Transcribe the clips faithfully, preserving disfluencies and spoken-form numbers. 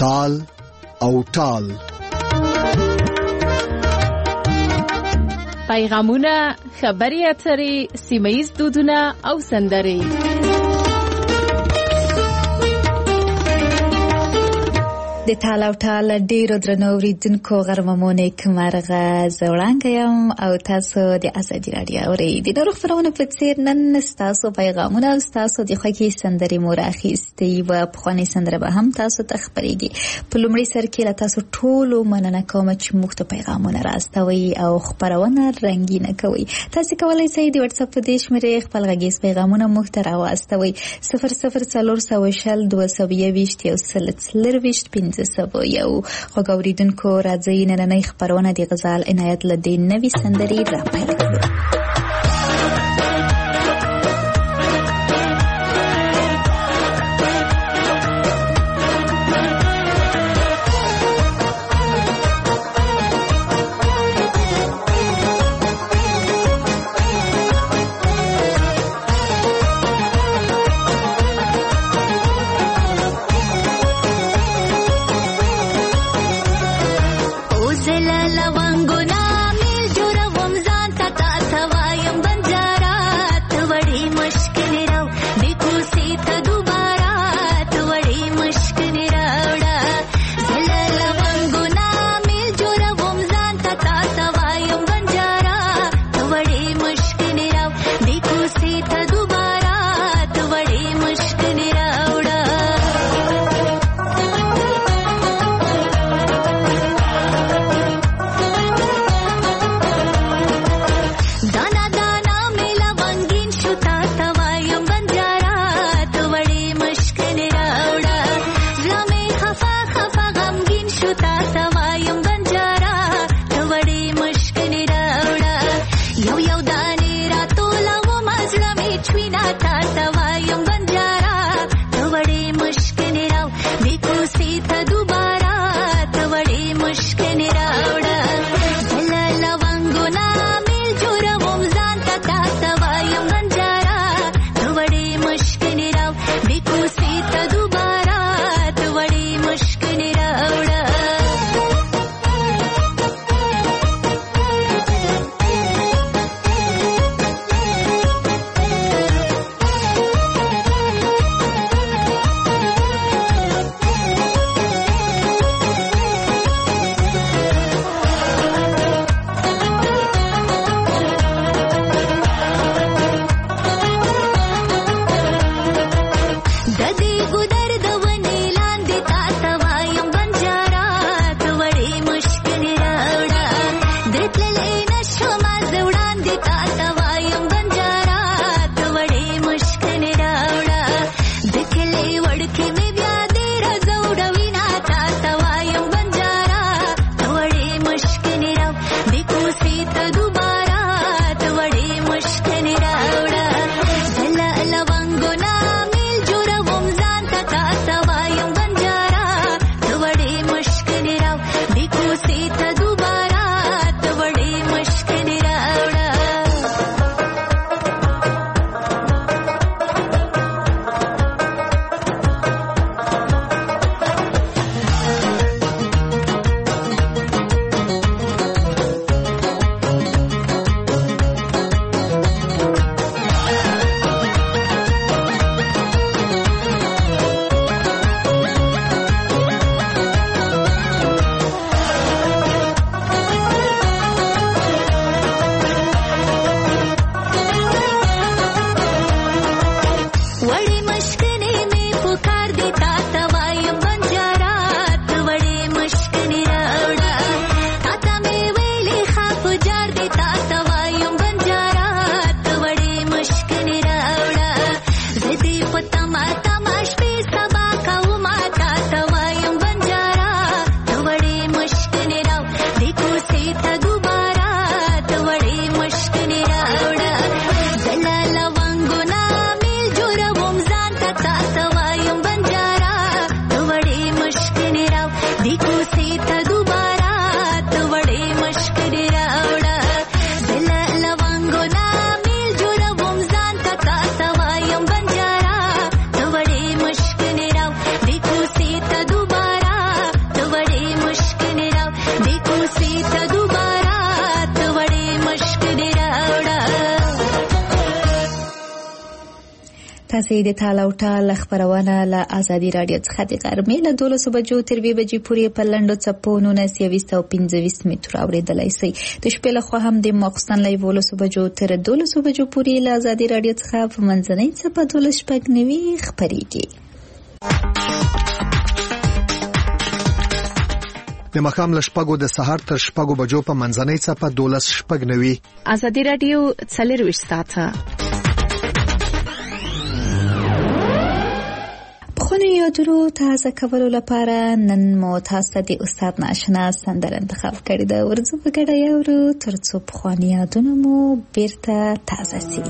تال او ټال. پیغامونه، خبري اترې، سیمه‌ییز دودونه او سندرې. د تال او ټال ډیرو درنو اوریدونکو غرممونه کومرغه زوړانګ یم او تاسو د ازادي رادیو اورئ. د نورو خبرونو په څیر نن ستاسو پیغامونه او ستاسو د خوښې سندرې مو راخیستې و. پخوانۍ سندره به هم تاسو ته خپرېږي. په لومړي سر کې له تاسو ټولو مننه کوم چې موږ ته پیغامونه راستوئ او خپرونه رنګینه کوئ. تاسو کولی شئ د واتس اپ په دې شمېرې خپل غږیز پیغامونه موږ ته راواستوئ. صفر صفر څلور سوه شل دوه سوه یوویشت یو سل څلرویشت پنځه سوه یو. خوږ اورېدونکو راځئ نننۍ خپرونه د غزل عنایت له دې نوې سندرې راپیل کړو. تاسې د تال او ټال خپرونه له ازادي راډیو څخه د غرمې له دولسو بجو تر دوې بجې پورې په لنډو څپو نولس یویشت او پنځه ویشت متره اورېدلی شئ. د شپې لخوا هم د ماخوستن له یولسو بجو تر دولسو بجو پورې له ازادي راډیو څخه په منځنۍ څپه دولس شپږ نوي خپرېږي. د ماښام له شپږو د سهار تر شپږو بجو په منځنۍ څپه دولس شپږ نوي. ازادي راډیو څلرویشت ساعته پخواني یادونو تازه کولو لپاره نن مو تاسو د استاد ناشنا سندره انتخاب کړې ده. ورځو په ګډه یاورو ترڅو پخواني یادونه مو بیرته تازه سي.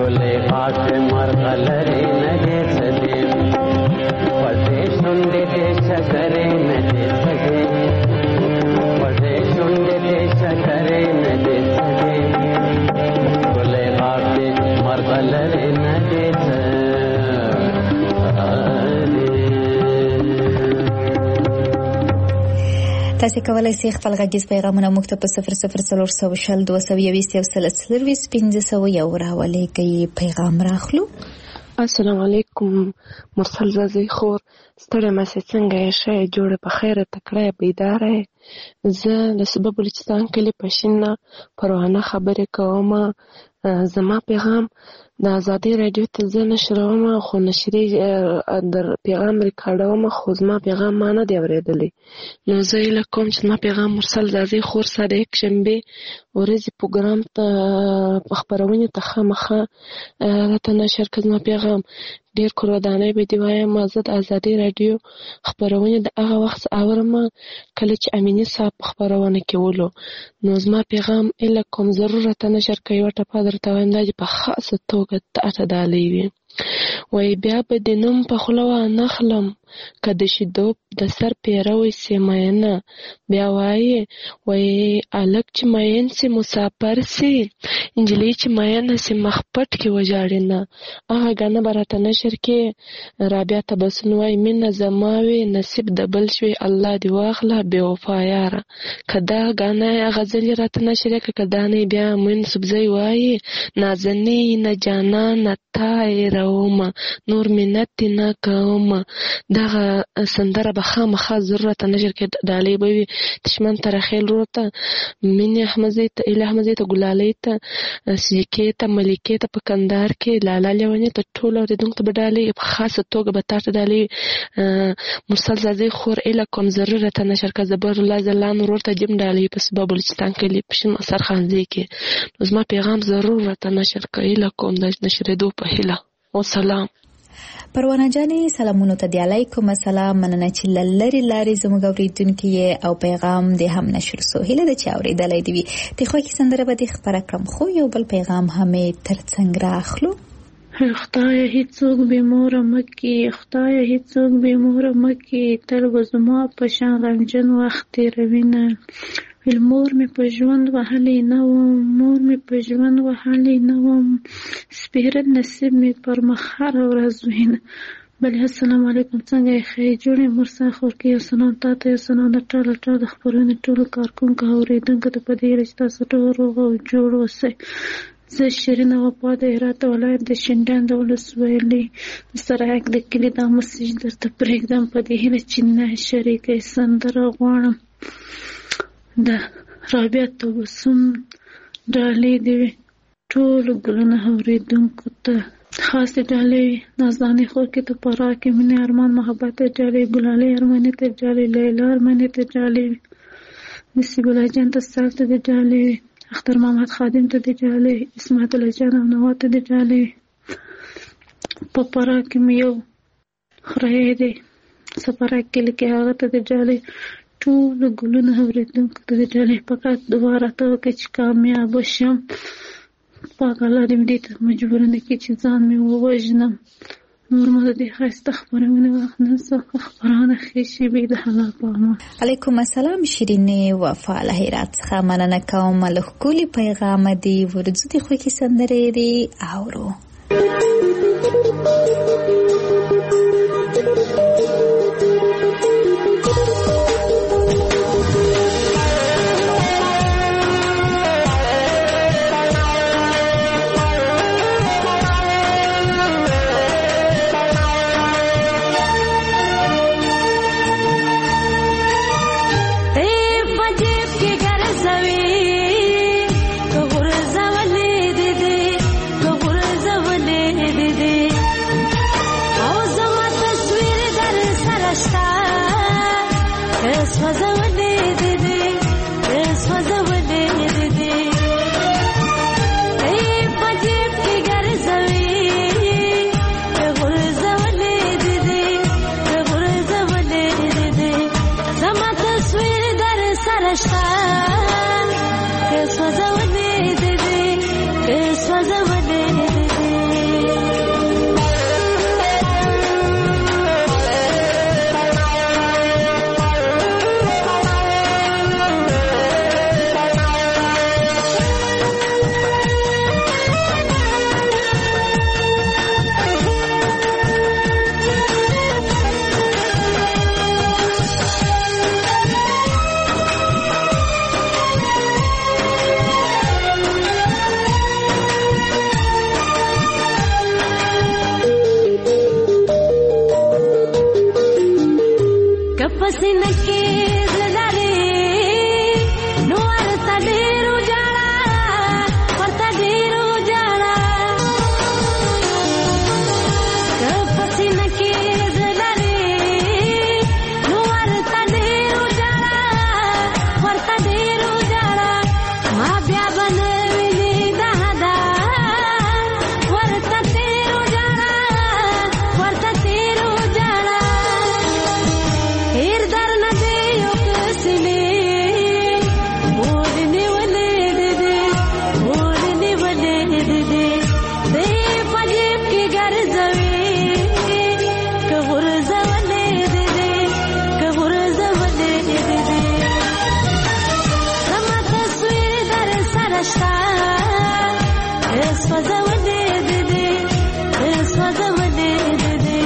ګلې غاټ مرغلرې نه دې څه دې پټې شونډې دې شکرې نه دې څه دې پټې شونډې دې شکرې نه دې څه دې ګلې غاټ مرغلرې نه دې څه تاسو کولای شئ خپل غږیز پیغامونه موږ ته په صفر صفر څلور سوه شل دوه سوه یوویشت یو سل څلرویشت پنځه سوه یو راولېږئ پیغام راخلو. السلام علیکم مرسل زازی خور ستړی ماسې څنګه یې ښه یې جوړه په خیره تکړه یې بیداره یې زه د سبا بلوچستان کلي پشین نه پروانه خبرې کوم. زما پیغام د ازادي راډیو ته زه نشروم خو نشري در پیغام ریکارډوم خو زما پیغام ما نه دی اورېدلی نو زه هیله کوم چې زما پیغام مرسل زازی خور سره یک شنبې ورځې پروګرام ته خپرونې ته خامخا راته نشر کړه. زما پیغام ډېر کورودانۍ به دې وایم زه د ازادي راډیو خپرونې د هغه وخت اورم کله چې امیني صاحب په خپرونه کې ولو نو زما پیغام هیله کوم ضرور راته نشر کړه. یوه ټپه درته وایم دا چې په خاصه توګه تاته ډالۍ وي وایي بیا به دې نوم په خوله وانخلم که د شیدو د سر پیروی سي مینه بیا وایي وایي هلک چې مین سي مسافر سي نجلۍ چې مینه سي مخ پټ کې وژاړي نه هغه ګانه به راته نشر کې رابعه تبسم وایي مینه زما وي نصیب د بل شوي الله دې واخله بې وفا یاره که دا ګانه غزلې راته نشر یې که دا نه بیا مین سبزی وایي نازنې نه جانانه تا یې رومه نور منت نه کومه دغه سندره به خامخا ضرورت نشر کې ډالۍ به وي دشمن ترخیل روته مینې احمدزۍ ته ایله احمدزۍ ته ګلالۍ ته سیکې ته ملیکې ته په کندهار کې لالا لیوني ته ټولو اورېدونکو ته به ډالۍ په خاصه توګه به تا ته ډالۍ مرسل زازی خور ایله کوم ضرور راته نشر کړه. زبر الله ځلان ورور ته جیم ډالۍ په سبا بلوچستان کلي پشین سرخانځي کې نو زما پیغام ضرور راته نشر کړه. ایله کوم د نشرېدو په هیله وسلام. پروانه جانې سلامونو ته دی علیکم السلام مننه چې لری لارې زموږ اوریدونکي او پیغام دې هم نشر سو هیله د چا اوریدلای دی د خو کې سندره به دې خبره کړم خو یو بل پیغام هم ترڅنګ راخلو. خدای هیڅوک به مور مکي خدای هیڅوک به مور مکي تل وزما په شان غمجن وخت روینه مور مې په ژوند وهلې نه وم مور مې په ژوند وهلې نه وم سپیره نصیب مې پر مخ هره ورځ وینه. بله السلام علیکم څنګه یې ښه یې جوړې مرسا خور کې یو سلام تا ته یو سلام د ټوله ټول د خپرونې ټولو کارکوونکو او اورېدونکو ته په دې هیله چې تاسو ټول روغ او جوړ اوسئ. زه شیرینه وفا د هرات ولایت د شینډان د ولسوالۍ د سرایک د کلي دا مسیج درته پرېږدم په دې هیله چې نه شریکه سندره غواړم د رابعه تبسم ډالۍ دې وي ټولو ګلونه اورېدونکو ته خاصې ډالۍ وي نازدانې خور کې ته پرا کې مینې ارمان محبت ته ډالۍ ګلالۍ ارماني ته ډالۍ لیلا ارماني ته ډالۍ وي نصیب الله جان ته سال ته د ډالۍ وي اختر محمد خادم ته د ډالۍ اسمت الله جان او نوا ته د ډالۍ وي په پرا کې مې یو خره دی سفرا کې لیکي هغه ته د ډالۍ ټولو ګلونه اورېدونکو ته د ډالۍ فقط دعا راته وکړه چې کامیاب شم پاک الله دې مې دې ته مجبور نه کړي چې ځان مې ووژنم. نور مو د دې ښایسته خپرونې وخت نه څخه خپرونه ښې شېبې د حلال په امان. علیکم السلام شیرینې وفا له هرات څخه مننه کوم له ښکلي پیغام دې ورځو دې خوږې سندرې دې اورو. دې پسینه کې زړه لري نو ورته ډېر وژاړه ورته ډېر وژاړه که پسینه کې زړه لري نو ورته ډېر وژاړه ورته ډېر وژاړه ما بیا به نه ویني د حده ورته تېر وژاړه ورته تېر وژاړه هېر درنه دې یو کسلې اور نیولې دې دې اور نیولې دې دې دې په جیب کې ګرځوي که غورځولې دې دې که غورځولې دې دې زما تصویر در سره شته سوځولې دې دې سوځولې دې دې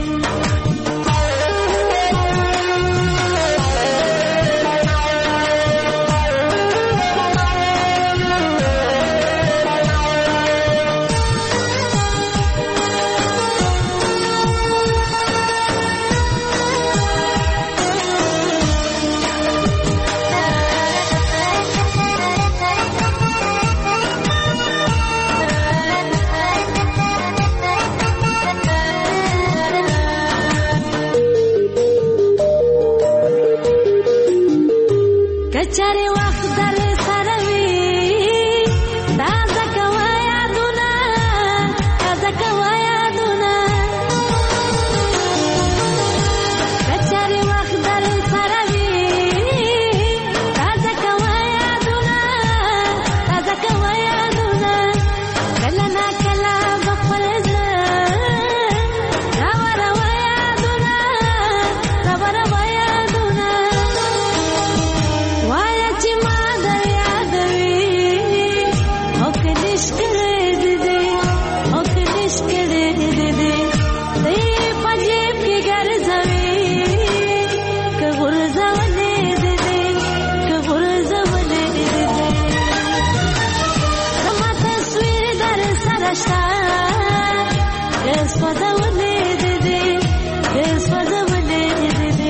کچره وخت در سره وي تازه کوه یادونه تازه کوه یادونه کچره وخت در سره وي تازه کوه یادونه تازه کوه یادونه کله نا کله به خپل زړه راوروه یادونه راوروه یادونه وایه چې ما در یادوي او که دېش کړی دې دې او که دېش کړی دې دې دی په جیب کې ګرځوي که غورځولې دې دې که غورځولې دې دې زما تصویر در سره شته که سوځولې دې دې که سوځولې دې دې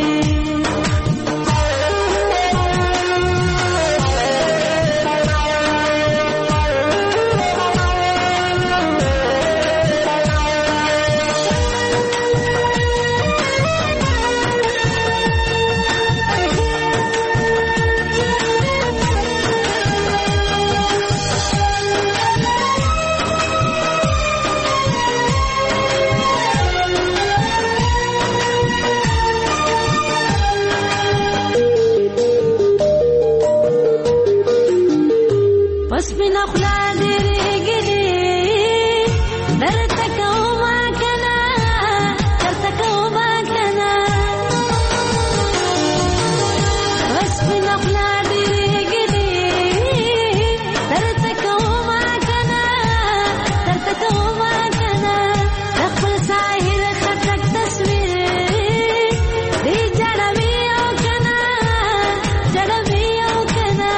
پس مې نه خوله ډېرېږي درته کومه که نه درته کومه که نه پس مې نه خوله ډېرېږي درته کومه که نه درته کومه که نه د خپل ساحل خټک تصویر دې جړوي او که نه جړوي او که نه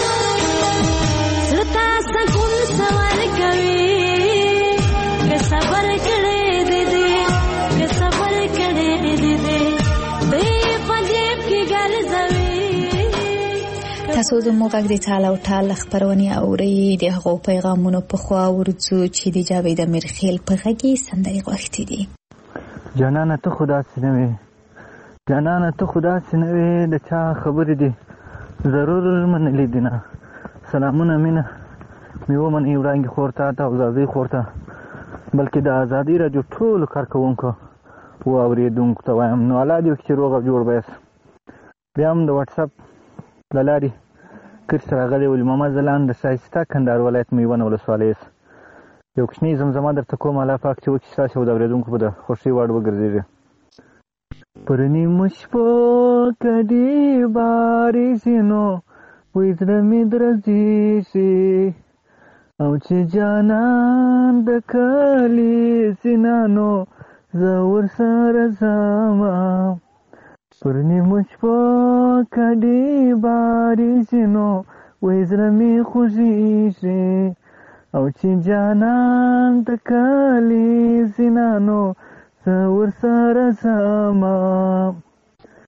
زړه ته سکون سوال کوي که صبر کړی دې دې که صبر کړی دې دې دی په جیب کې ګرځوي تاسو زموږ غږ د ټال او ټال خبرونه اورئ د هغو پیغامونو په خوا ورځو چې د جاوید امیرخیل په غږی سندرې غوښتي دي جانانه ته خدا سينوي جانانه ته خدا سينوي د چا خبرې دي ضرور من لیدنه سلامونه مینه میو من ایرانګي خورته تا او زازي خورته بلکې د ازادي راډیو ټول کارکونکو او اوریدونکو ته وایم نو الله دې چې روغ جوړ بیس بیا هم د واتس اپ لاري کښ راغلي ول محمد زلان د شایسته کندهار ولایت میوان ولسوالۍ یو کوچنی زمزمه درته کوم الله پاک چې وکړي تاسو د اوریدونکو په د خوشي وړ وګرځي پرنی مشپو کدی بارشینو وې زړه مې درځي شي او چې جانان د کلی سینانو زه ورسره ځمه پرنی مشپو کدی بارشینو وې زړه مې خوږیږي او چې جانان د کلی سینانو زه ورسره ځمه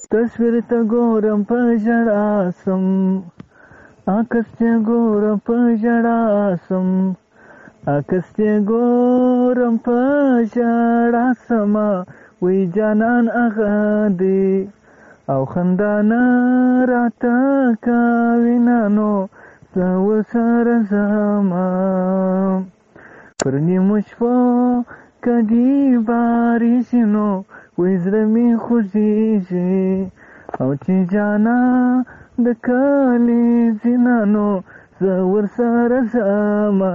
تصویر ته ګورم په ژړا سم عکس ته ګورم په ژړا سم عکس ته ګورم په ژړا سم وی جانان هغه دی او خندانه راته کوي نو زه ورسره ځمه پر نیمو شپو کدي بارېږي نو وی زړه مې خوږېږي او چې جانا د کلي ځینه نو زه ورسره ځمه.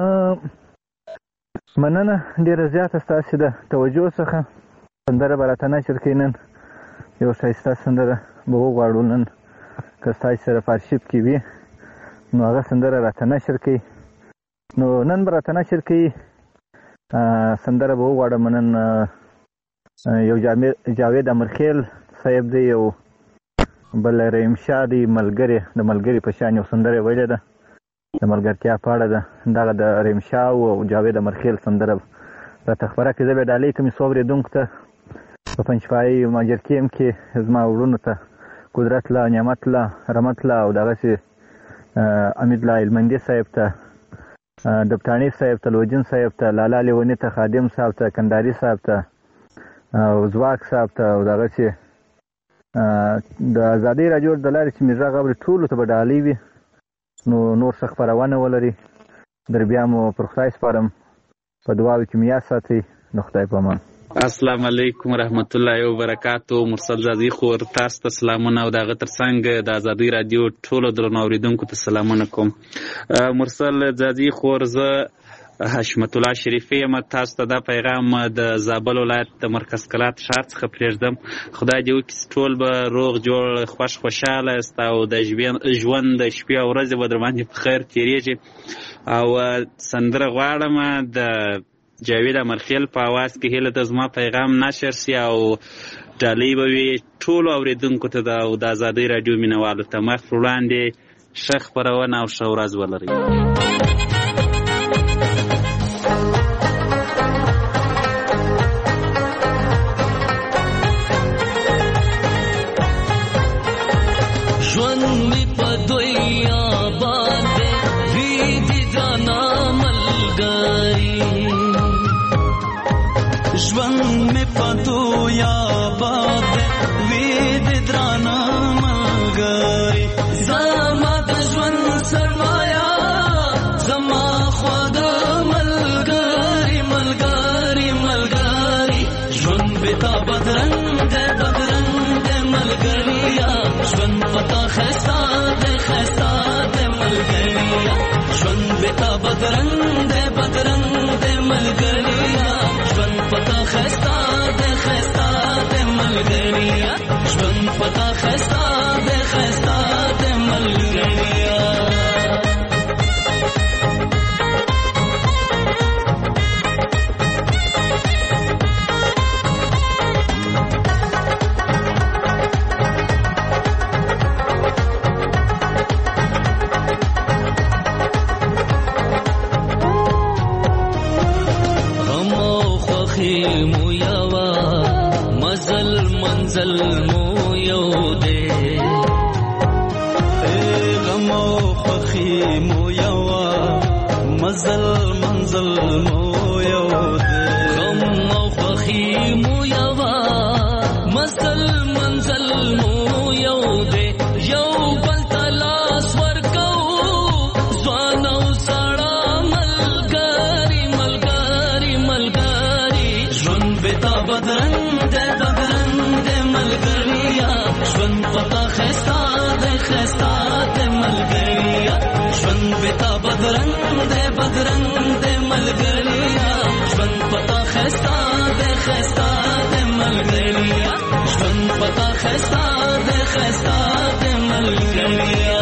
مننه ډېره زیاته ستاسې د توجه څخه. سندره به راته نشر کوي نن یو ښایسته سندره به وغواړو نن که ستاسې سره په ارشیف کې وي نو هغه سندره راته نشر کوي. نو نن به راته نشر کوي سندره به وغواړم نن یو جاوید امرخیل صاحب دی، یو بل رحیم شاه دی ملګری د ملګري په شان یو سندره ویلې ده د ملګرتیا په اړه ده. دغه د رحیم شاه او جاوید امرخیل سندره راته خپره کړي. زه به ډالۍ کوم څو اورېدونکو ته په پنجپایي ماجرکیم کې زما وروڼو ته قدرت الله، نعمت الله، رحمت الله او دغسې امید الله علمندي صاحب ته، دبتاني صاحب ته، لوجین صاحب ته، لالا لیوني ته، خادم صاحب ته، کنداري صاحب ته او زواک صاحب ته او دغسې د ازادۍ راډیو د لارې چې مې غږ اوري ټولو ته به ډالۍ وي. نو نور څه خپرونه ولري در بیا مو پر خدای سپارم، په دعاوو کې مې یاد ساتئ. د خدای په امان. السلام علیکم ورحمت الله وبرکاتو. مرسل زازي خور تاسو ته سلامونه او دغه ترڅنګ د ازادۍ راډیو ټولو درنو اوریدونکو ته سلامونه کوم. مرسل زازي خور زه حشمت الله شریفی یم. تاسو ته دا پیغام د زابل ولایت د مرکز کلات ښار څخه پرېږدم. خدای دې وکړي ټول به روغ جوړ خوش خوشحاله یاست او د ژوند د شپې او ورځې به در باندې په خیر تېرېږي. او سندره غواړم د جاوید امرخیل په اواز کې هیله ده زما پیغام نشر سي او ډالۍ به وي ټولو اورېدونکو ته او د ازادۍ راډیو مینهوالو ته. مخ پر وړاندې ښه خپرونه او ښه ورځ ولرئ. ژوند مې په دوی آباد دی وي دي ګرانه ملګري، ژوند مې په دوی آباد دی وي دي ګرانه ملګري، زما د ژوند سرمایه زما خواږه ملګري ملګري ملګري، ژوند بې تا بدرنګ دی بدرنګ دی ملګريه، ژوند پتا خستا دے خستا دے ملګریا، ژوند بتا بدرنګ دے بدرنګ دے ملګریا، ژوند پتا خستا دے خستا دے ملګریا، ژوند پتا خستا دے خستا دے ملګریا. مو یوا مزل منزل مو یو دے غم او خوخی مو یوا مزل منزل مو یو دے غم او خوخی مو یوا مزل منزل مو یو دے یو بل تلاس ورکو ځوان او سړا ملګری ملګری ملګری، ژوند بتا بدرنګ دے بدرنګ دے ملګریا، ژوند پتا خستا دے خستا دے ملګریا، ژوند بتا بدرنګ دے بدرنګ دے ملګریا، ژوند پتا خستا دے خستا دے ملګریا، ژوند پتا خستا دے خستا دے ملګریا.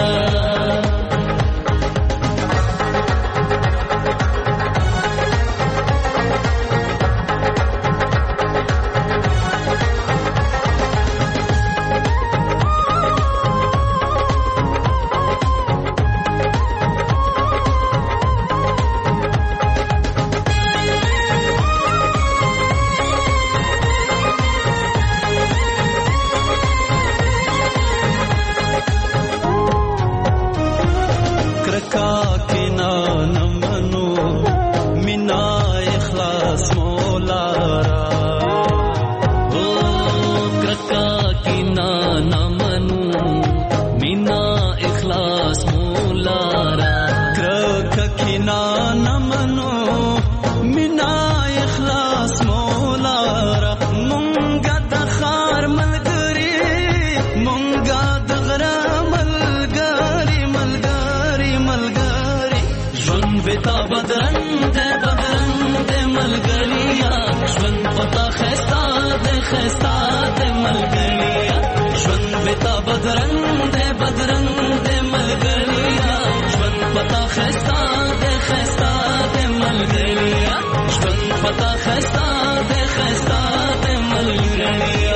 خستا دې ملګریا ژوند بتا بدرنګ دې بدرنګ دې ملګریا ژوند پتا خستا دې خستا دې ملګریا ژوند پتا خستا دې خستا دې ملګریا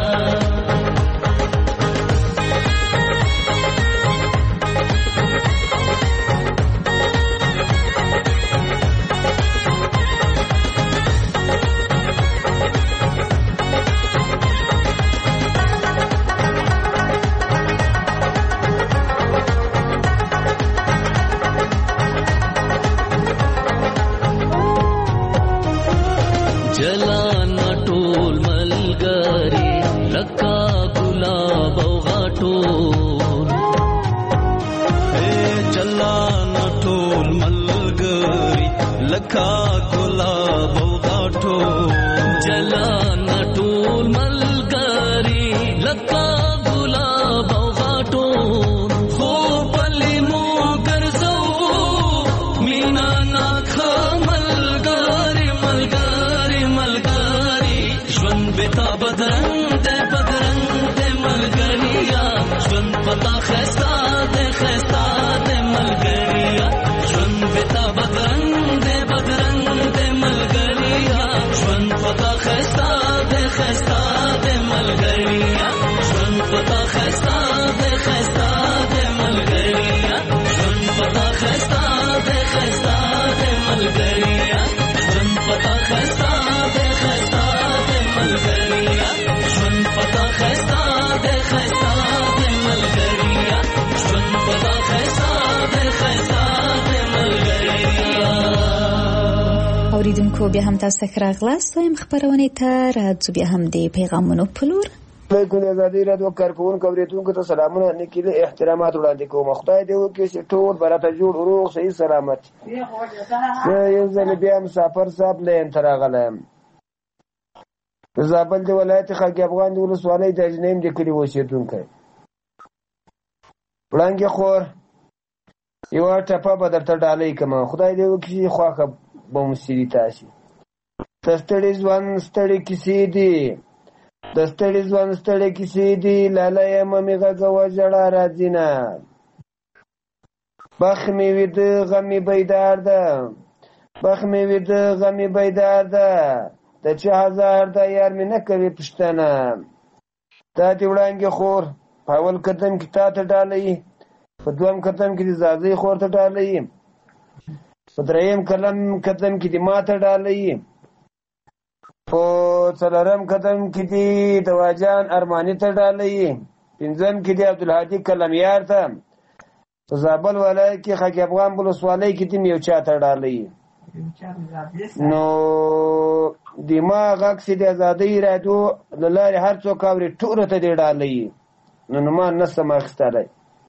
لکا گلاب او غاټو جلان ټول ملګری لکا گلاب او غاټو خو پلی مو ګرځو مینا ناکه ملګری ملګری ملګری ژوند بتا بدرنګ دې بدرنګ دې ملګریا ژوند پتا خستا دې خستا دې ملګریا ژوند بتا بدرنګ پتا خستا دے خستا دے ملګریا ژوند پتا خستا دے خستا دے ملګریا ژوند پتا خستا دے خستا دے ملګریا ژوند پتا خستا دے خستا دے ملګریا ژوند پتا خستا دے خستا دے ملګریا ژوند پتا خستا دے خستا دے ملګریا. اوریدونکو بیا هم تاسو ته راغلاست وایم خبرونه ته راځو بیا هم د پیغامونو په لور. علیکم ازادي رادیو کارکونکو اوریدونکو ته سلامونه نکله احترامات وړاندې کوم. خدای دې وکړي چې ټول برته جوړ روغ صحیح سلامت. یو ځل بیا مسافر صاحب لین تر غلم زابل دی ولایت خلک افغان د ولسوالۍ د اجنیم د کلی اوسیدونکو وړاندې خور یو ټپه به درته ډالۍ کوم. خدای دې وکړي خواخه بمسیری تاسي تستړي ځوان ستړي کیسې دي د ستړي ځوان ستړي کیسې دي لاله یې مې غږوه ژړا راځي نه بخ مې ویده غمې بیدار ده بخ مې ویده غمې بیدار ده د چه هزار ده یار مې نه کوي پوښتنه تا دې وړانګې خور په اول قدم کې تا ته ډالۍ په دویم قدم کې د زازۍ خور ته ډالۍ په دریم قدم قدم کې د ما ته ډالۍ په څلورم قدم کې دی د واجان ارماني ته ډالۍ پنځم کې دی عبدالهادي کلمیار ته په زابل ولایت کې خاک افغان ولسوالۍ کې دی یو چا ته ډالۍ نو د ما غږ چې د ازادۍ رادیو له لارې هر څوک اوري ټولو ته دی ډالۍ نو نو ما نسم اخیستلی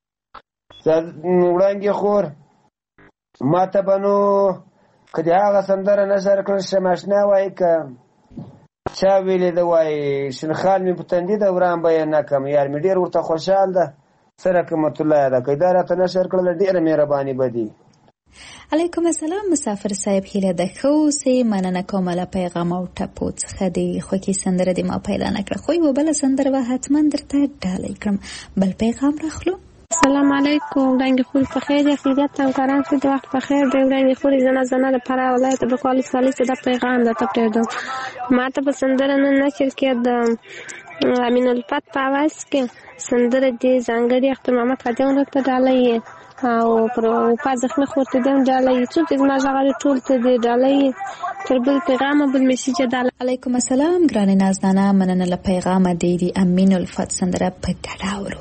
وړانګې خور ما ته به نو که د هغه سندره نشر کړل شم اشنا وایي که چا ویلې ده وایي شنخال مې په تندي ده وران به یې نه کړم یار مې ډېر ورته خوشحال ده څه رقمت الله ده که دا راته نشر کړله ډېره مهرباني به دي. علیکم السلام مسافر صاحب هیله ده ښه اوسئ مننه کوم له پیغام او ټپو څخه د خوږې سندره دې ما پیدا نه کړه خو یوه بله سندره به حتما درته ډالۍ کړم. بل پیغام راخلو. السلام علیکم وړاندې خور په خیر یې خیریت همکاران ښه د وخت په خیر دی. وړاندې خورې زنه زنه د فراه ولایت بکوال ولسوالۍ څخه دا پیغام درته پرېږدم. ما ته په سندره نن نشر کې د امین الفت په اواز کې سندره دې ځانګړې اختر محمد خادم ورته ډالۍ او پر په زخمه خورته دې ډالۍ څو دې ما ژغړې ټول ته دې ډالۍ تر بل پیغام بل میسیج ډالۍ. علیکم السلام ګرانې نازدانه مننه له پیغام دې دې امین الفت سندره په ګډا ورو.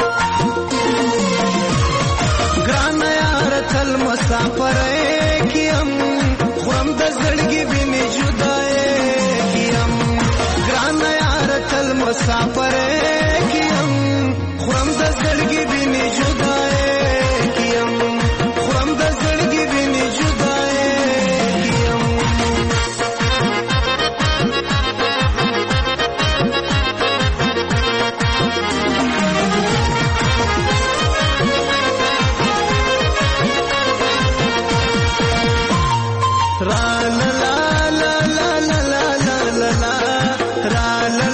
ګران یار تل مسافر کیم خورم د زړګي ویني جدای کیم ګران یار تل مسافر کیم خورم د زړګي ویني جدای کیم خورم د زړګي ویني جدای کیم را لا لا لا لا لا لا لا لا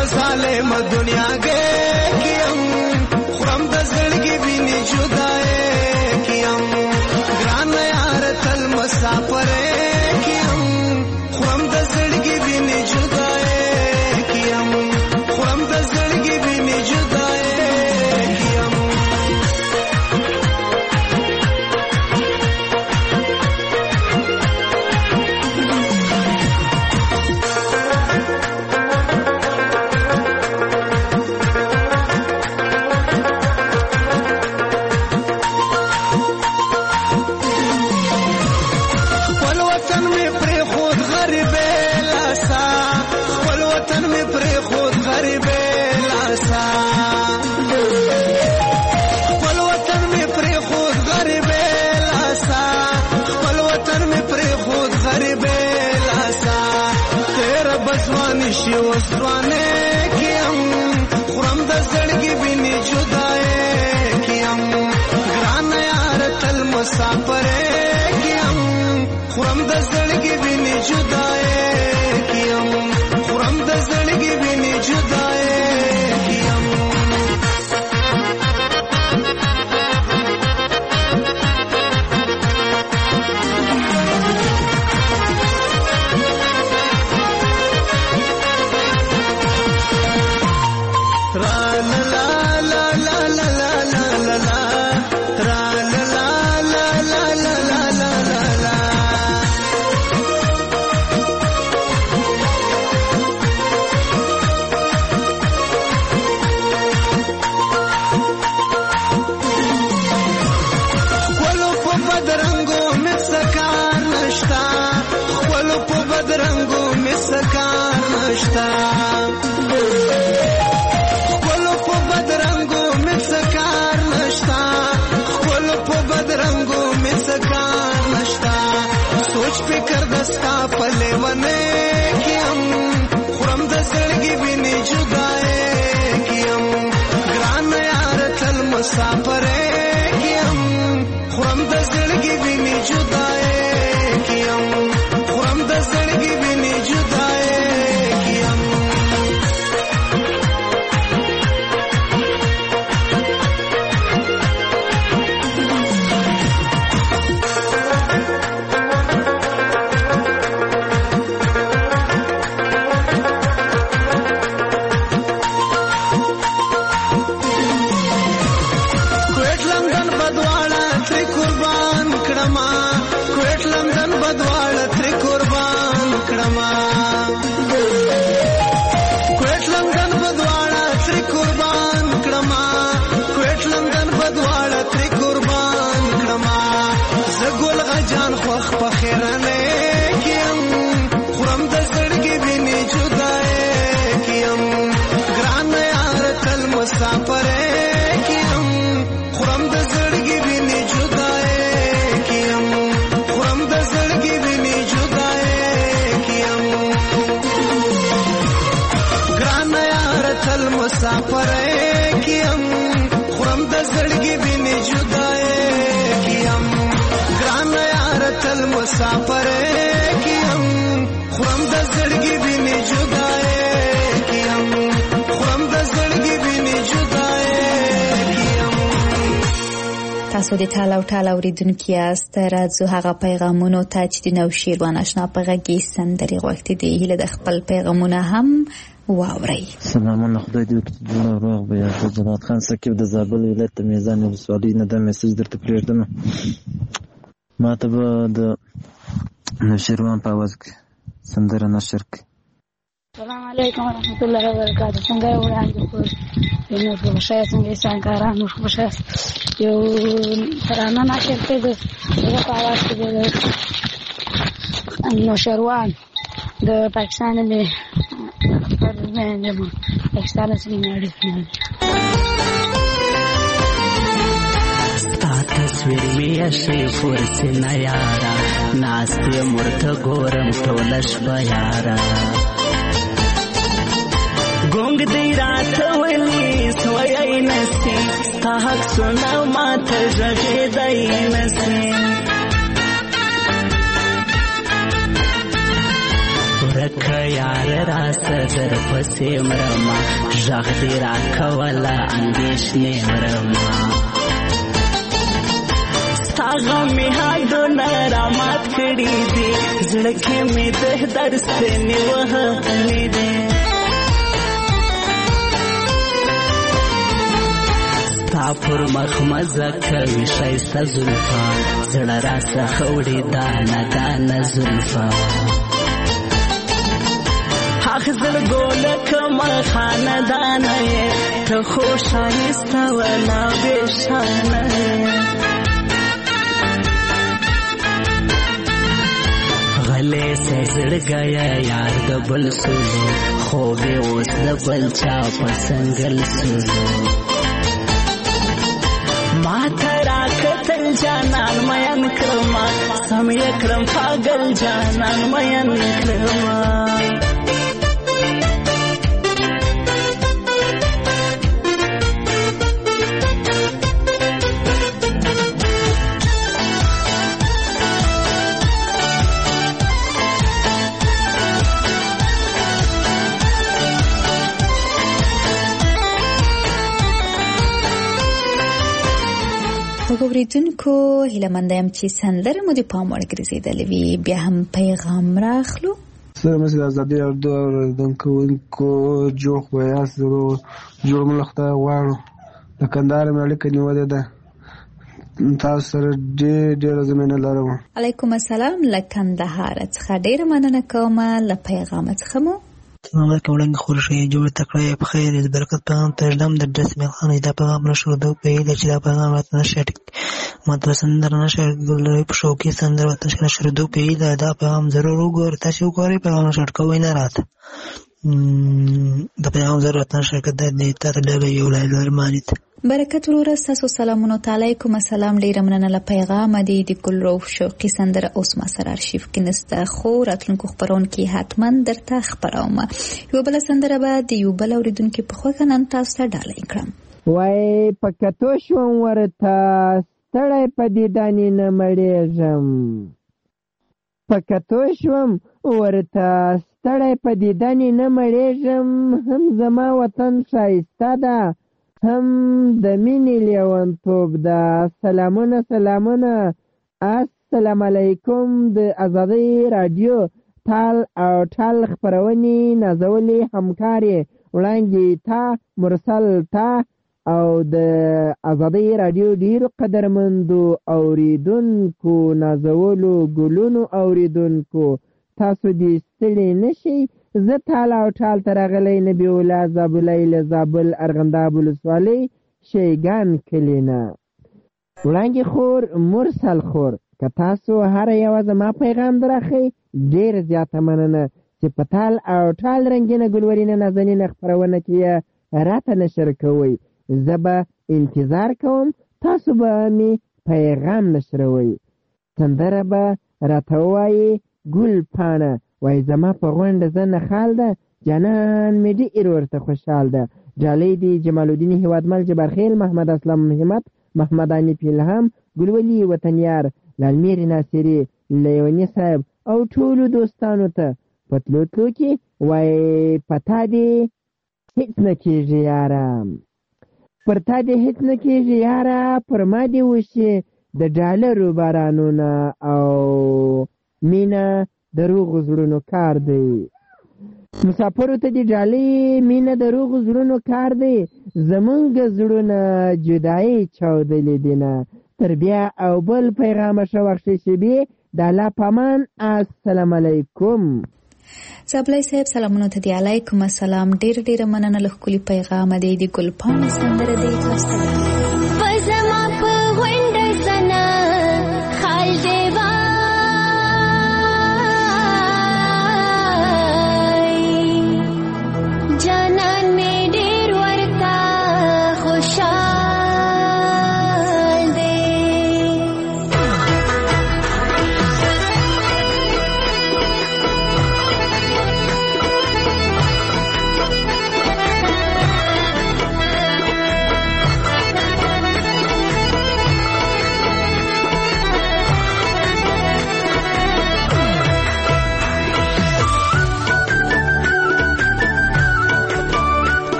ظالم دنیا گے کیم خورم د زړګي ویني جدای کیم ګران یار تل مسافر کیم خورم د زړګي ویني جدای کیم خورم د زړګي ویني جدای کیم شو سوانه کیم خورم د زړګي ویني جدای کیم ګران یار تل مسافر کیم خورم د زړګي ویني جدای کیم خورم د زړګي ویني جدای کیم فکر دستا پلے ونے کیم خورم د زړګي ویني جدای کیم ګران یار تل مسافر کیم خورم د زړګي ویني جدای کیم خورم د زړګي ویني جدای کیم جان خوخ پخیرانه کیم خورم د زړګي ویني جدای کیم ګران یار تل مسافر کیم خورم د زړګي ویني جدای کیم خورم د زړګي ویني جدای کیم ګران یار تل مسافر کیم خورم د زړګي ویني جدای کیم ګران تل مسافر کیم خورم د زړګي ویني جدای کیم خورم د زړګي ویني جدای کیم تاسو د ټالاو ټالاو اوریدونکو یاست راځو هغه پیغامونو ته چې د نو شیروان آشنا په غږی سندري غوښتي دي هله د خپل پیغامونه هم واوري. سلامونه خدای دې وکړي جوړ روغ بیا جنات خان سکیب د زابل ولایت میزان ولسوالۍ نه د میسج درته پرېږدم ما ته به د نوشیروان په اواز کې سندره نشر کړي. السلام علیکم ورحمت الله وبرکاته. څنګه یې وړاندې کړ نو په شای څنګه څنګه نو په شای یو ترانه نشر کړي د په اواز کې د نوشیروان د پاکستان مې پر مې نه پاکستان سره نه اړیکه تصویر می شي فرسنا یارا ناستې مرته ګورم ټولش بیارا ګونګ دی رات ولي سوي نسي تا حق سنا ماته ژغې دی نسي ورک یار راس در پسې مرما ژغ دې راکوله اندېښنې مرما ستا غمې حدونه رامات کړي دي زړه کې مې د درس نیولې دی ستا پر مخ مزه کوي ښایسته زلفا زړه راڅخه وړي دانه دانه زلفا حق زړګو لکه خاندانه یې ته خو ښایسته ولا بېشانه یې غلې سه زړګیه یار د بل سولو خوب یې اوس د بل چا په سنګل سولو ما ته راکتل جانان مین کړما سم یې کړم پاگل جانان مین کړما اوریدونکو هیله مند یم چې سندره مو د پام وړ ګرځېدلې وي بیا هم پیغام راخلو سره مې د ازادي راډیو اوریدونکو جوړ خو یاست جوړ مو له خدای غواړو د کندهار مې اړیکه نیولې ده تاسو سره ډېر ډېره زه مینه لرم علیکم السلام له کندهار څخه ډېره مننه کوم له پیغام څخه مو السلام علیکم وړاندې خورشي جوړ تکړه په خیر د برکت پیغام ترجم د درس مل خان دا پیغام نشو د په دې چې دا پیغام راته نشه ماته سندره نشه ګلې په شو کې سندره راته شروع دو په دې دا پیغام ضرور وګور تاسو وګورئ پیغام شارټ کوی نه راته د پیغام ضرورت نشه کده دې ته د یو لایل مانیت برکت وروره تاسو سلامونه علیکم السلام ډیره مننه له پیغام دی د کل روح شوقي سندره اوس ما سره ارشیف کې نسته خو راتلونکو خبرون کې حتما درته خبروم یو بل سندره به د یو بل اوریدونکو په خوا کنن تاسو ته ډالۍ کړم وای پکتو شوم ورته ستړی په دیدانې نه مړېږم پکتو شوم ورته ستړی په دیدانې نه مړېږم هم زما وطن ښایسته ده هم د مینې لیونتوب ده سلامونه سلامونه السلام علیکم د ازادۍ راډیو ټال او ټال خپرونې نازولې همکارې وړاندې تا مرسل تا او د ازادۍ راډیو ډیرو قدرمندو اوریدونکو نازولو ګلونو اوریدونکو تاسو دې ستړي نشئ زه تال او ټال ته راغلی نبي الله زابلی له زابل ارغنداب ولسوالۍ شیګان کلي نه وړاندې خور مرسل خور که تاسو هره یوه زما پیغام دراخئ ډېر زیاته مننه چې په تال او ټال رنګینه ګلورینه نازنینه خپرونه کې یې راته نشر کوئ زه به انتظار کوم تاسو به مې پیغام نشروئ سندره به راته ووایي ګل پاڼه وای زما په غونډه زه نخال ده جانان مې ډېر ورته خوشحال ده جالۍ دي جمال الدین هیوادمل جبارخیل محمد اسلام همت محمد انیف الهام ګلولي وطنیار لالمیر ناصري لیونی صاحب او ټولو دوستانو ته په تلو تلو کې وای پتا دې هېڅ نه کېږي یاره پر تا دې هېڅ نه کېږي یاره پر ما دې وشي د ډالرو بارانونه او مینه د روغو زړونو کار دی مسافرو ته دې ډالۍ مینه د روغو زړونو کار دی زمونږ زړونه جدایي چاودلې دینه تر بیا او بل پیغامه ښه وخت شبي د الله پامان السلام علیکم زابلی صاحب سلامونه ته دی علیکم السلام ډیر ډیر مننه له ښکلي پیغام دی د ګلپاڼ سندره دی تاسو پزما په غونډه سنا خال دیوا جانان می ډیر ورتا خوشحال دی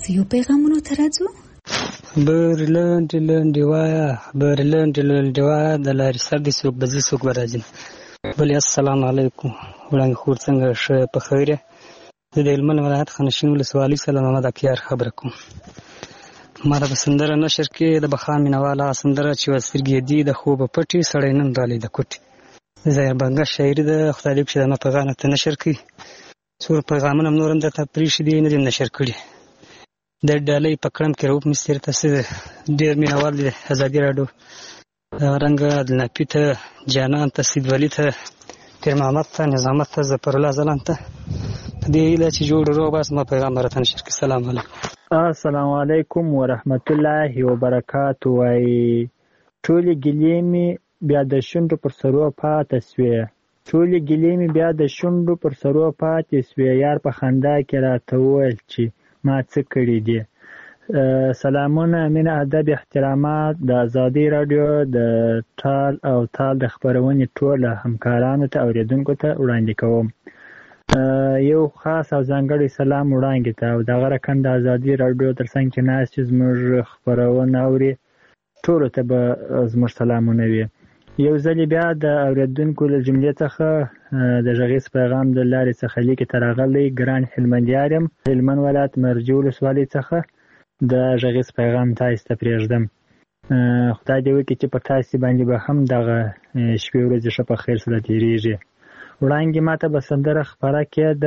وروستیو پیغامونو ته راځو. خبرې لنډې لنډې وایه خبرې لنډې لنډې وایه د لارې سر دې څوک به ځي څوک به راځي. بلې السلام علیکم وړانګې خور څنګه ښه په خیر یې؟ زه د هلمند ولایت خانشین ولسوالۍ سلام محمد اکیار خبره کوم. ما د سندره نشر کې د بخان مینواله سندره چې وه سترګې دي د خوبه پټې سړی نن رالې د کوټې د ظاهر بنګه شاعري ده. خدای دې وکړي چې دا ما پیغام ته نشر کړي. څو پیغامونه هم نور هم درته پرېښي دي نه دي نشر کړي. د ډالۍ په کړم کې رؤف مستر ته ډېر مینوال دی ازادي راډیو رنګه عدلنافي ته جانان ته سیدولي ته پیر محمد ته نظامت ته ظفرالله ځلان ته په دې هیله چې جوړ روغ بس ما پیغام راته نشر کړي. سلام علیکم. السلام علیکم ورحمت الله وبرکاتو. وایي ټولې ګیلې مې بیا د شونډو پر سرو پاتې سوې ټولې ګیلې مې بیا د شونډو پر سرو پاتې سوې یار په خندا کې راته وویل چې ما څه کړي دي. سلامونه مینه ادب احترامات د ازادي راډیو د ټال او تال د خپرونې ټوله همکارانو ته اورېدونکو ته وړاندې کوم. یو خاص او ځانګړی سلام وړاندې ته او دغه رقم د ازادي راډیو تر څنګ چې ناست چې زموږ خپرونه اوري ټولو ته به زموږ سلامونه وي. یو ځلې بیا د اورېدونکو له جملې څخه د غږیز پیغام د لارې څخه لیکې ته راغلی ګران هلمندیار یم هلمند ولایت مرجو ولسوالۍ څخه د غږیز پیغام تاسو ته پرېږدم. خدای دې وکړي چې په تاسو باندې به هم دغه شپې ورځې ښه په خیر سره تېرېږي. وړاندې ماته به سندره خپره کې د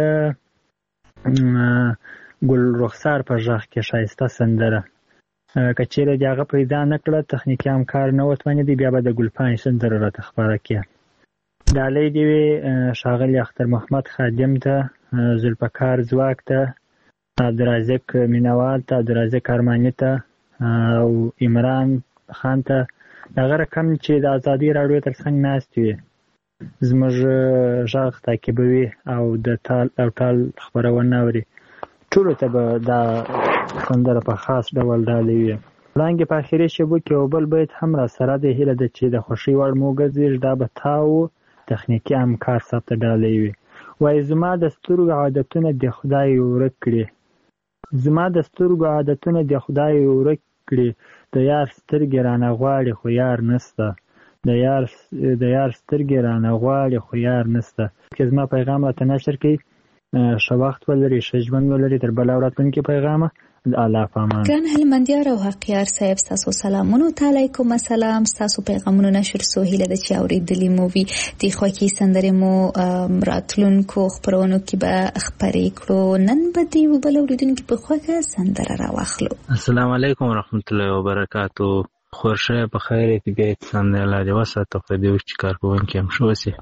ګل رخسار په غږ کې ښایسته سندره که چیرې د هغه پیدا نه کړه تخنیکي همکار نه وتوانېدی بیا به د ګلپاڼې سندره راته خپره کړي. ډالۍ دې وي ښاغلي اختر محمد خادم ته ذوالفقار ځواک ته عبدالرازق مینوال ته عبدالرازق ارماني ته او عمران خان ته دغه رقم چې د ازادي راډیو تر څنګ ناست وي زموږ غږ تعقیبوي او د تال او ټال خپرونه اوري ټولو ته به دا سندره په خاص ډول ډالۍ وي. وړاندې په اخري شیبو کې یو بل بیت هم را سره دی هیله ده چې د خوښۍ وړ مو وګرځېږي دا به تا و تخنیکي همکار صاحب ته ډالۍ وي. وایي زما د سترګو عادتونه د خدای ورک کړي زما د سترګو عادتونه د خدای ورک کړي د یار سترګې رانه غواړي خو یار نسته د یار د یار سترګې رانه غواړي خو یار نسته. که زما پیغام راته نشر کړي ښه وخت ولري ښه ژوند ولري تر بله راتلونکي پیغامه د الله په امان. ګران هلمندیار او حقیار صاحب ستاسو سلامونه ته علیکم السلام. ستاسو پیغامونه نشر سو هیله ده چې اورېدلي مو وي. د خوښۍ سندرې مو راتلونکو خپرونو کې به خپرې کړو. نن به د یو بل اورېدونکي په خوښه سندره راواخلو. السلام علیکم ورحمت الله وبرکاتو. خورشه په خیر کې بیا اسلام دی الله دې وساته خدای دې وکړي چې کارکوونکي هم ښه وسي.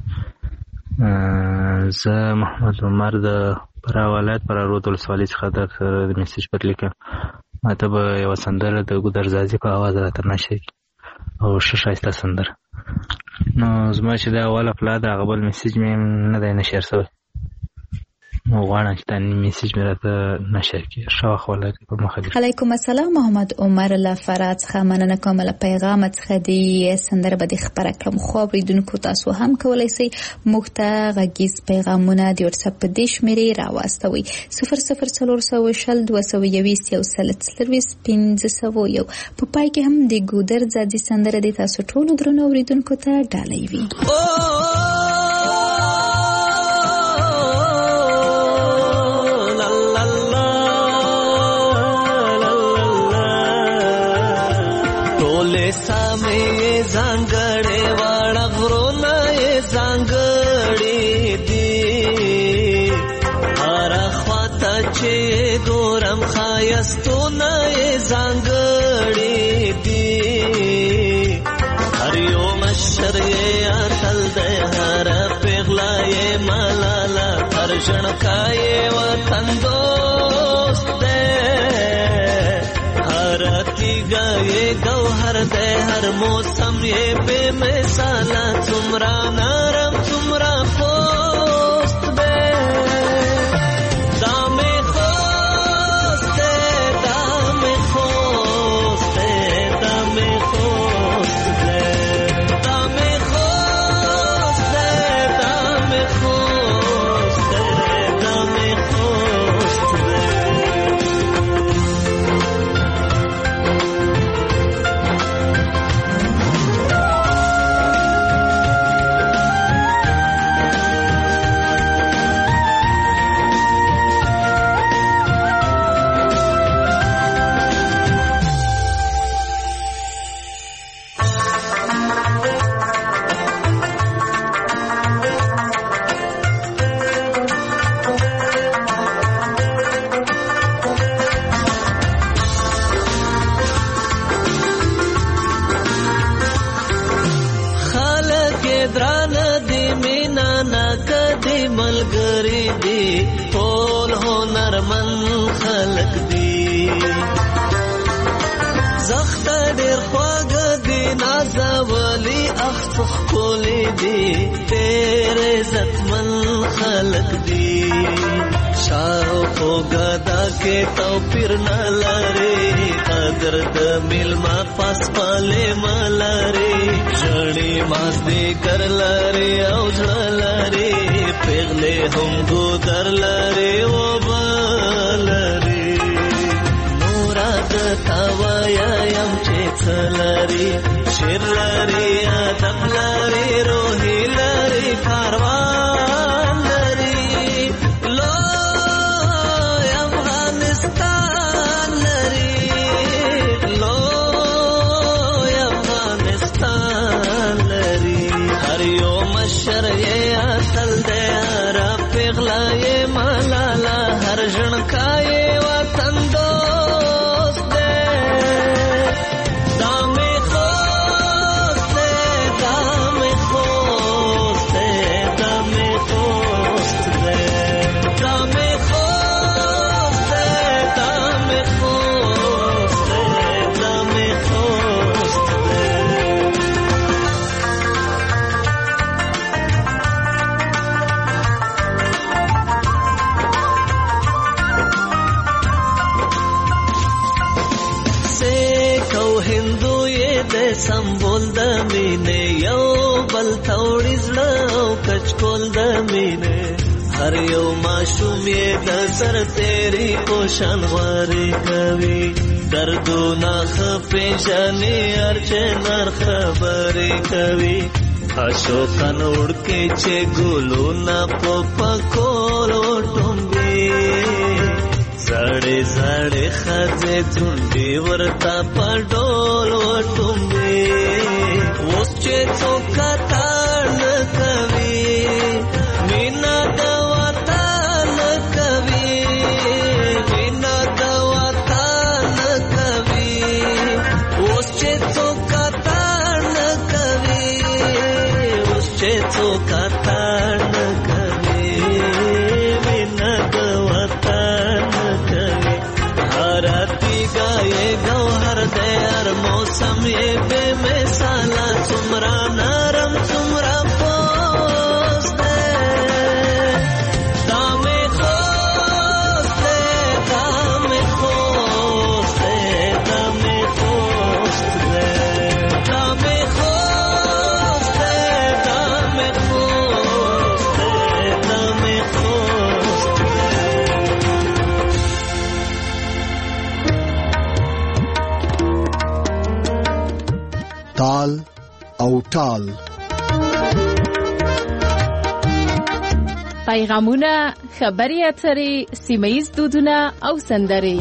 زه محمد عمر د فراه ولایت فراه رود ولسوالۍ څخه درته د میسج پر لیکم. ماته به یوه سندره د ګودرزازي په اواز راته نشر کړي او ښه ښایسته سندره. نو زما چې دا اوله پلا ده هغه بل میسج مې نه دی نشر شوی نو غواړم چې دا میسج مې راته نشر کړي. ښه وخت ولرئ په مخه دې. علیکم السلام محمد عمر له فراه څخه مننه کوم له پیغام څخه دی سندره به دې خپره کړم خو اورېدونکو تاسو هم کولی شئ موږ ته غږیز پیغامونه د وټساپ په دې شمېرې راواستوئ صفر صفر څلور سوه شل دوه سوه یویست یو سل څلرویست پنځه سوه یو. په پای کې هم د ګودرزادي سندره د تاسو ټولو درنو اورېدونکو ته ډالۍ وي. سامې ځانګړې واړه غرونه یې ځانګړې دي هره خواته چې ګورم ښایستونه یې ځانګړې دي هر یو مشر یې اتل دی هره پیغله یې ملاله هر ژړکا یې وطن دوست دی هر تیږه یې ګوهر دی هر موسم یې بې مثاله څومره نرم څومره خوست دی دا مې خوست دی دا مې خوست دی دا مې خوست دی دا مې خوست دی دا مې خوست دی دا مې خوست دی ملګری دی ټول هنرمن خلق دی زخت ډېر خواږه دی نازولی اخ ښکلی دی ډېر عزتمن خلق دی شاوخوا ګدا کې توپیر نه لري قدر د میلمه پاسپالې مه لري ژړې مازدیګر لري او زړه لري پیغلې هم ګودر لري اوبه لري نوره درته وایم چې څه لري شعر لري ادب لري روحي لري کاروان لري لوی افغانستان لري لوی افغانستان لري هر یو مشر یې اتل دی هر پیغله یې ملاله هر ژڼکا یې وطن دوست دی دا مې خوست دی دا مې خوست دی دا مې خوست دی دا مې خوست دی دا مې خوست دی دا مې خوست دی سیک او هندو یې د سمبول د مینې یو بل توړي زړه او کچکول د مینې هر یو ماشوم یې د سر تیری پوشان غوارې کوي دردونه ښه پېژني هر چې نر خبرې کوي اشوکن وړکې چې ګلونه په پکول وټومبي زړې زړې ښځې ځونډې ورته په ډول وټومبي اوس چې څوک کتار نه کوي مینه د وطن کوي مینه د وطن کوي اوس چې څوک کتار نه کوي اوس چې څوک کتار نه کوي مینه د وطن کوي هر تیګه یې ګوهر دی هر موسم یې بې مثاله څومره نرم څومره پوست دی دا مې خوست دی دا مې خوست دی دا مې خوست دی دا مې خوست دی دا مې خوست دی دا مې خوست دی تال او ټال پیغامونه خبري اترې سیمه‌ییز دودونه او سندرې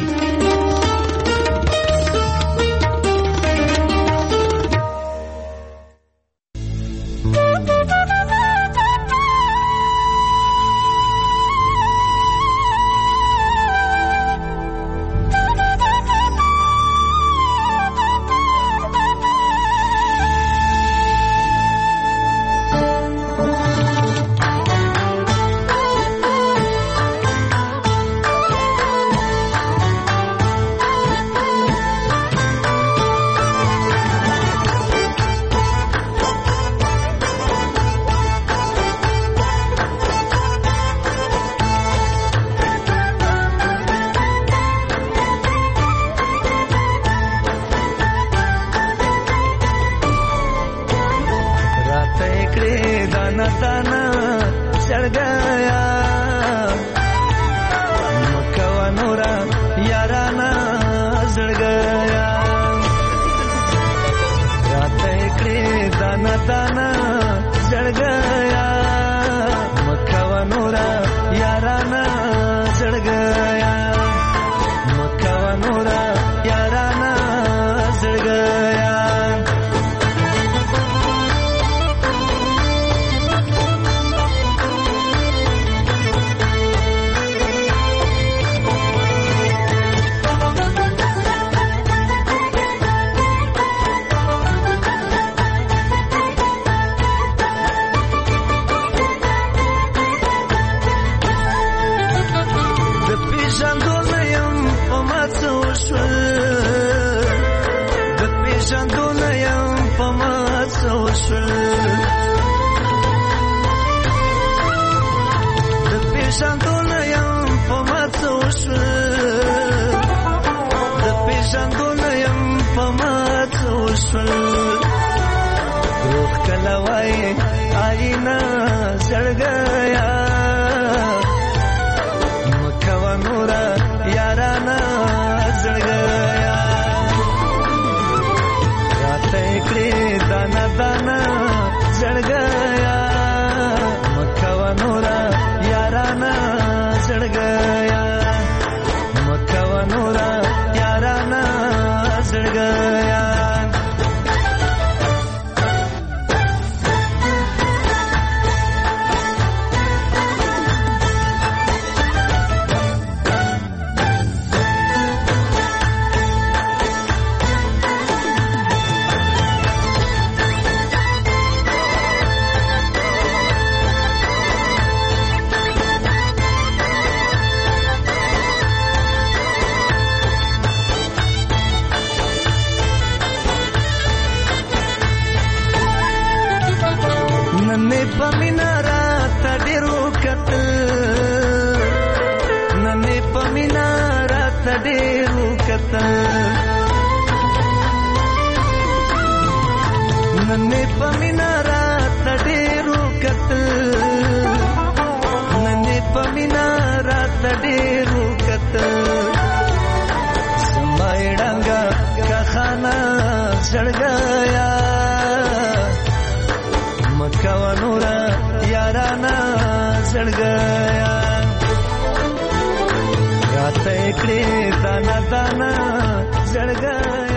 شول روح کلوای آینا زړګیا مکوا نورا یارانا زړګیا راته کړې دانا دانا زړګیا مکوا نورا یارانا زړګیا مکوا نورا یارانا زړګیا ننې پمینا رات ډېرو کتل ننې پمینا رات ډېرو کتل ننې پمینا رات ډېرو کتل ننې پمینا رات ډېرو کتل سمای ډنګا کا خانا زړګیا مکوا نورا یارانا زړګیا راته کړې دانا دانا زړګیا